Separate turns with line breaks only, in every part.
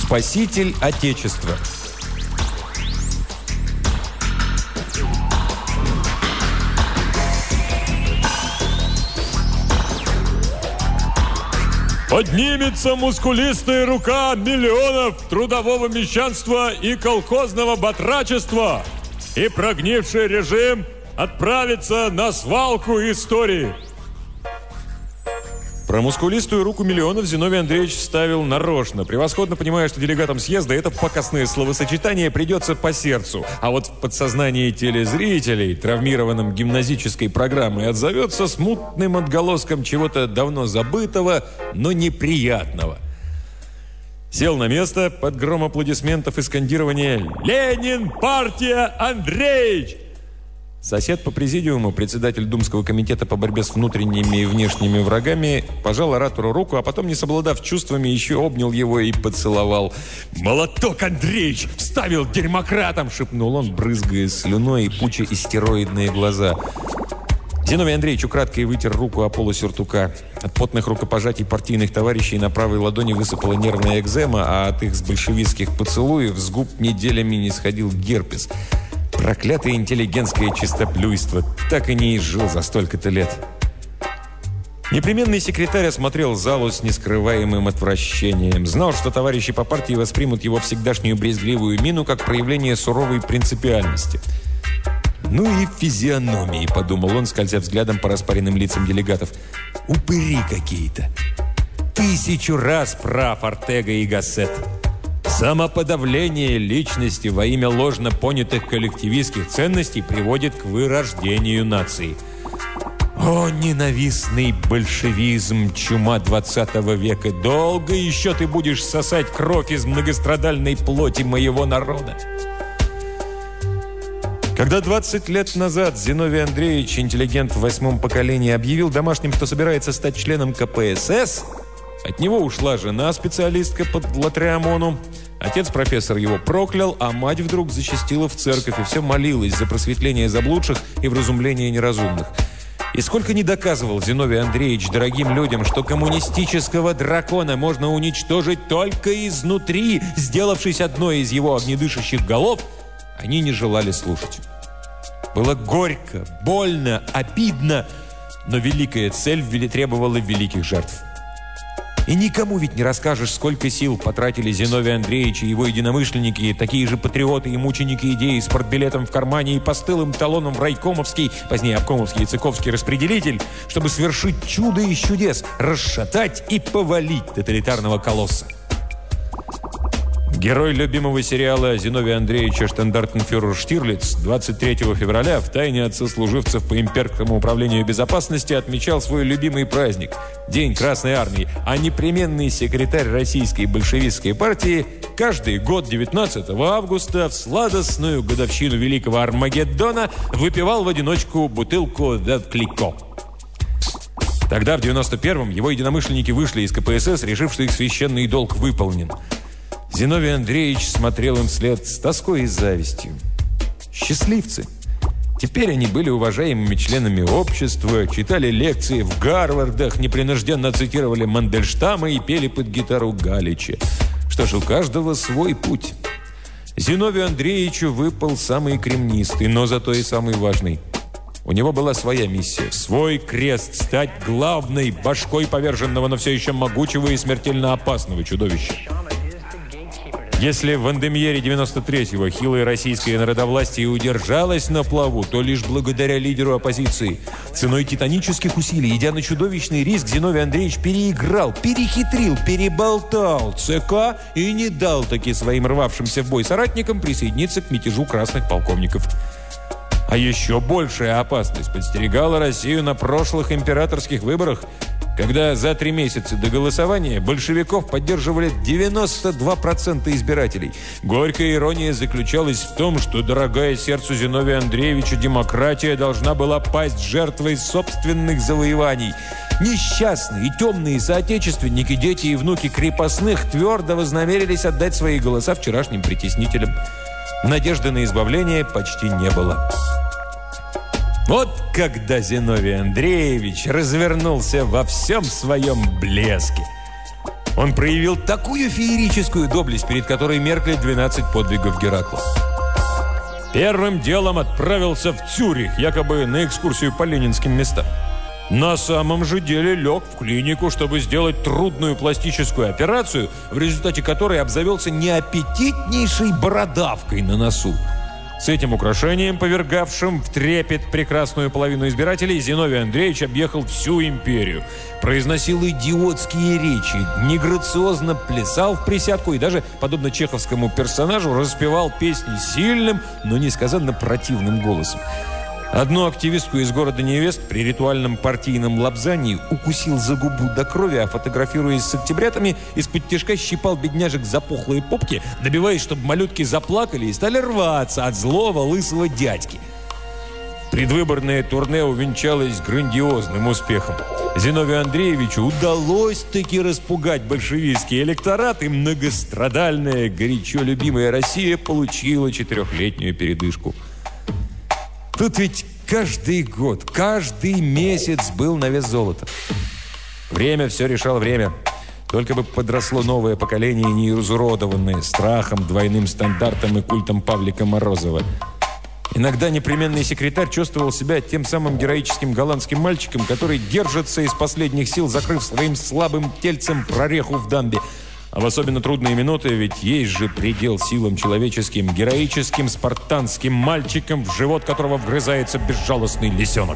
Спаситель Отечества.
Поднимется мускулистая рука миллионов трудового мещанства и колхозного батрачества, и прогнивший режим отправится на свалку истории.
Про мускулистую руку миллионов Зиновий Андреевич вставил нарочно, превосходно понимая, что делегатам съезда это пакостное словосочетание придется по сердцу. А вот в подсознании телезрителей, травмированным гимназической программой, отзовется смутным отголоском чего-то давно забытого, но неприятного. Сел на место под гром аплодисментов и скандирования «Ленин, партия, Андреевич!». Сосед по президиуму, председатель Думского комитета по борьбе с внутренними и внешними врагами, пожал оратору руку, а потом, не совладав чувствами, еще обнял его и поцеловал. «Молоток, Андреич! Вставил дерьмократом!» — шепнул он, брызгая слюной и пуча истероидные глаза. Зиновий Андреевич украдкой вытер руку о полу сюртука. От потных рукопожатий партийных товарищей на правой ладони высыпала нервная экзема, а от их с большевистских поцелуев с губ неделями не сходил герпес. Проклятое интеллигентское чистоплюйство. Так и не изжил за столько-то лет. Непременный секретарь осмотрел залу с нескрываемым отвращением. Знал, что товарищи по партии воспримут его всегдашнюю брезгливую мину как проявление суровой принципиальности. «Ну и физиономии», — подумал он, скользя взглядом по распаренным лицам делегатов. «Упыри какие-то. 1000 раз прав Ортега и Гассет. Самоподавление личности во имя ложно понятых коллективистских ценностей приводит к вырождению нации. О, ненавистный большевизм, чума 20 века! Долго еще ты будешь сосать кровь из многострадальной плоти моего народа!» Когда 20 лет назад Зиновий Андреевич, интеллигент в 8-м поколении, объявил домашним, что собирается стать членом КПСС, от него ушла жена, специалистка по латриамону. Отец профессор его проклял, а мать вдруг зачастила в церковь и все молилась за просветление заблудших и вразумление неразумных. И сколько не доказывал Зиновий Андреевич дорогим людям, что коммунистического дракона можно уничтожить только изнутри, сделавшись одной из его огнедышащих голов, они не желали слушать. Было горько, больно, обидно, но великая цель требовала великих жертв. И никому ведь не расскажешь, сколько сил потратили Зиновий Андреевич и его единомышленники, такие же патриоты и мученики идеи с портбилетом в кармане и постылым талоном в райкомовский, позднее обкомовский и цыковский распределитель, чтобы свершить чудо из чудес, расшатать и повалить тоталитарного колосса. Герой любимого сериала Зиновия Андреевича штандартенфюрер Штирлиц 23 февраля втайне от сослуживцев по имперскому управлению безопасности отмечал свой любимый праздник – День Красной Армии, а непременный секретарь Российской большевистской партии каждый год 19 августа в сладостную годовщину Великого Армагеддона выпивал в одиночку бутылку «Вет Клико». Тогда, в 91-м, его единомышленники вышли из КПСС, решив, что их священный долг выполнен. Зиновий Андреевич смотрел им вслед с тоской и завистью. Счастливцы. Теперь они были уважаемыми членами общества, читали лекции в Гарвардах, непринужденно цитировали Мандельштама и пели под гитару Галича. Что ж, у каждого свой путь. Зиновию Андреевичу выпал самый кремнистый, но зато и самый важный. У него была своя миссия, свой крест, стать главной башкой поверженного, но все еще могучего и смертельно опасного чудовища. Если в Андемьере 93-го хилое российское народовластие удержалось на плаву, то лишь благодаря лидеру оппозиции. Ценой титанических усилий, идя на чудовищный риск, Зиновий Андреевич переиграл, перехитрил, переболтал ЦК и не дал таки своим рвавшимся в бой соратникам присоединиться к мятежу красных полковников. А еще большая опасность подстерегала Россию на прошлых императорских выборах, когда за 3 месяца до голосования большевиков поддерживали 92% избирателей. Горькая ирония заключалась в том, что дорогая сердцу Зиновия Андреевича демократия должна была пасть жертвой собственных завоеваний. Несчастные и темные соотечественники, дети и внуки крепостных твердо вознамерились отдать свои голоса вчерашним притеснителям. Надежды на избавление почти не было. Вот когда Зиновий Андреевич развернулся во всем своем блеске. Он проявил такую феерическую доблесть, перед которой меркли 12 подвигов Геракла. Первым делом отправился в Цюрих, якобы на экскурсию по ленинским местам. На самом же деле лег в клинику, чтобы сделать трудную пластическую операцию, в результате которой обзавелся неаппетитнейшей бородавкой на носу. С этим украшением, повергавшим в трепет прекрасную половину избирателей, Зиновий Андреевич объехал всю империю. Произносил идиотские речи, неграциозно плясал в присядку и даже, подобно чеховскому персонажу, распевал песни сильным, но несказанно противным голосом. Одну активистку из города невест при ритуальном партийном лапзании укусил за губу до крови, а фотографируясь с октябрятами, из-под тишка щипал бедняжек за пухлые попки, добиваясь, чтобы малютки заплакали и стали рваться от злого лысого дядьки. Предвыборное турне увенчалось грандиозным успехом. Зиновию Андреевичу удалось таки распугать большевистский электорат, и многострадальная, горячо любимая Россия получила 4-летнюю передышку. Тут ведь каждый год, каждый месяц был на вес золота. Время все решало время. Только бы подросло новое поколение, не изуродованное страхом, двойным стандартом и культом Павлика Морозова. Иногда непременный секретарь чувствовал себя тем самым героическим голландским мальчиком, который держится из последних сил, закрыв своим слабым тельцем прореху в дамбе. А в особенно трудные минуты, ведь есть же предел силам человеческим, героическим, спартанским мальчиком, в живот которого вгрызается безжалостный лисенок.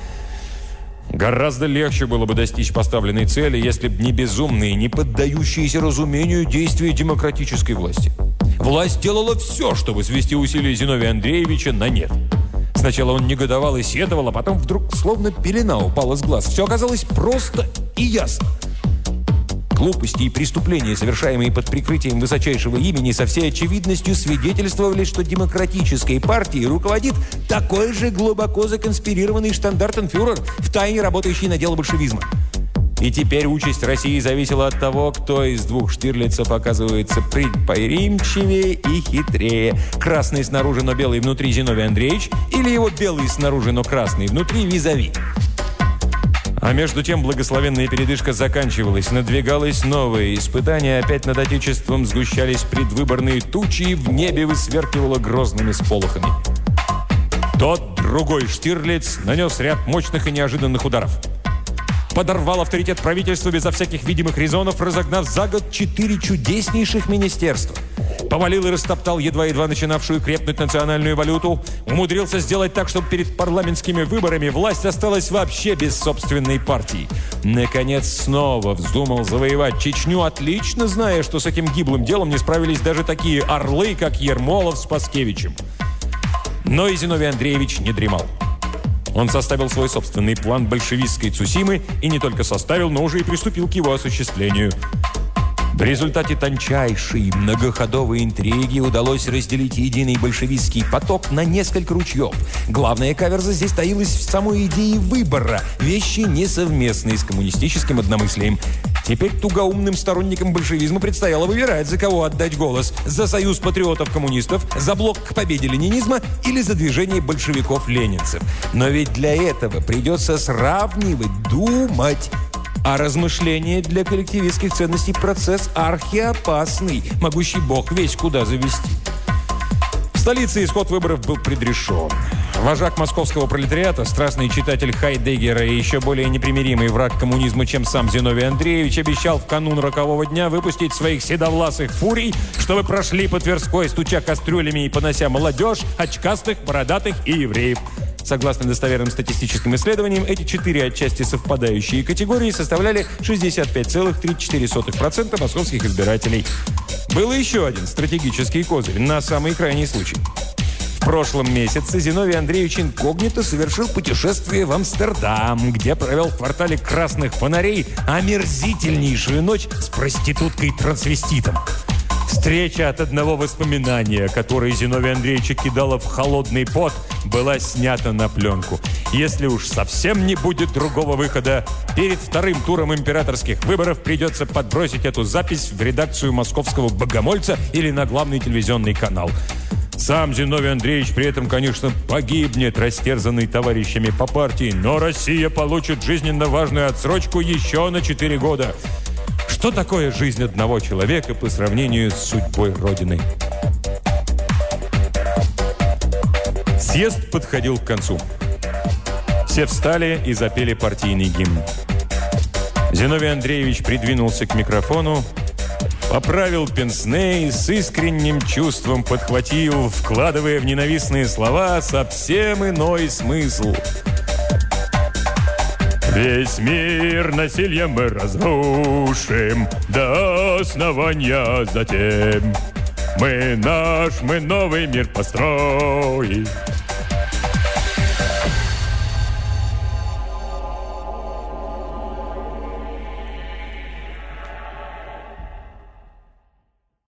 Гораздо легче было бы достичь поставленной цели, если бы не безумные, не поддающиеся разумению действия демократической власти. Власть делала все, чтобы свести усилия Зиновия Андреевича на нет. Сначала он негодовал и сетовал, а потом вдруг словно пелена упала с глаз. Все оказалось просто и ясно. Глупости и преступления, совершаемые под прикрытием высочайшего имени, со всей очевидностью свидетельствовали, что демократической партией руководит такой же глубоко законспирированный штандартенфюрер, втайне работающий на дело большевизма. И теперь участь России зависела от того, кто из двух Штирлицев оказывается предприимчивее и хитрее. Красный снаружи, но белый внутри Зиновий Андреевич, или его белый снаружи, но красный внутри визави. А между тем благословенная передышка заканчивалась, надвигалось новое испытание, опять над Отечеством сгущались предвыборные тучи, и в небе высверкивало грозными сполохами. Тот другой Штирлиц нанес ряд мощных и неожиданных ударов. Подорвал авторитет правительства безо всяких видимых резонов, разогнав за год 4 чудеснейших министерства. Повалил и растоптал едва-едва начинавшую крепнуть национальную валюту. Умудрился сделать так, чтобы перед парламентскими выборами власть осталась вообще без собственной партии. Наконец, снова вздумал завоевать Чечню, отлично зная, что с этим гиблым делом не справились даже такие орлы, как Ермолов с Паскевичем. Но и Зиновий Андреевич не дремал. Он составил свой собственный план большевистской Цусимы и не только составил, но уже и приступил к его осуществлению. В результате тончайшей многоходовой интриги удалось разделить единый большевистский поток на несколько ручьев. Главная каверза здесь таилась в самой идее выбора, вещи несовместные с коммунистическим одномыслием. Теперь тугоумным сторонникам большевизма предстояло выбирать, за кого отдать голос: за союз патриотов-коммунистов, за блок к победе ленинизма или за движение большевиков-ленинцев. Но ведь для этого придется сравнивать, думать. А размышление для коллективистских ценностей процесс архиопасный, могущий бог весь куда завести. В столице исход выборов был предрешен. Вожак московского пролетариата, страстный читатель Хайдеггера и еще более непримиримый враг коммунизма, чем сам Зиновий Андреевич, обещал в канун рокового дня выпустить своих седовласых фурий, чтобы прошли по Тверской, стуча кастрюлями и понося молодежь, очкастых, бородатых и евреев. Согласно достоверным статистическим исследованиям, эти 4 отчасти совпадающие категории составляли 65,34% московских избирателей. Был еще один стратегический козырь на самый крайний случай. В прошлом месяце Зиновий Андреевич инкогнито совершил путешествие в Амстердам, где провел в квартале красных фонарей омерзительнейшую ночь с проституткой-трансвеститом. Встреча от одного воспоминания, которое Зиновия Андреевича кидало в холодный пот, была снята на пленку. Если уж совсем не будет другого выхода, перед вторым туром императорских выборов придется подбросить эту запись в редакцию московского «Богомольца» или на главный телевизионный канал. Сам Зиновий Андреевич при этом, конечно, погибнет, растерзанный товарищами по партии, но Россия получит жизненно важную отсрочку еще на 4 года. Что такое жизнь одного человека по сравнению с судьбой Родины? Съезд подходил к концу. Все встали и запели партийный гимн. Зиновий Андреевич придвинулся к микрофону, поправил пенсне и с искренним чувством подхватил, вкладывая в ненавистные слова совсем иной смысл.
Весь мир насилием мы разрушим до основания затем. Мы новый мир построим,